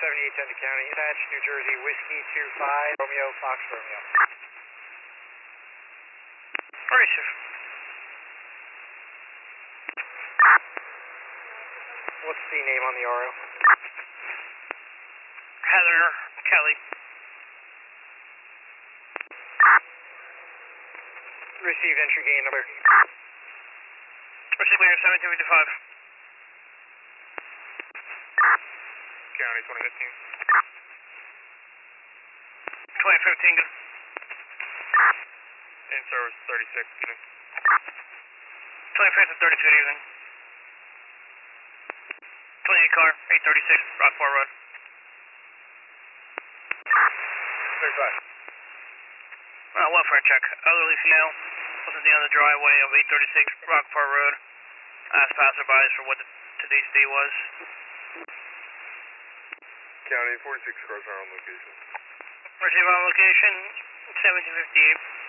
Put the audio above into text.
7810 to County, Dispatch, New Jersey, Whiskey 25, Romeo, Fox Romeo. Receive. What's the name on the RO? Heather Kelly. Receive entry gain number. Receive clear 1755. County 2015. 2015, good. In service 36, good evening. 25th and 32, good evening. 28 car, 836, Rockport Road. 35. Welfare check. Elderly female was at the end of the driveway of 836 Rockport Road. Asked passerbys for what today's day was. County 46 cars are on location. Receive on location, 1758.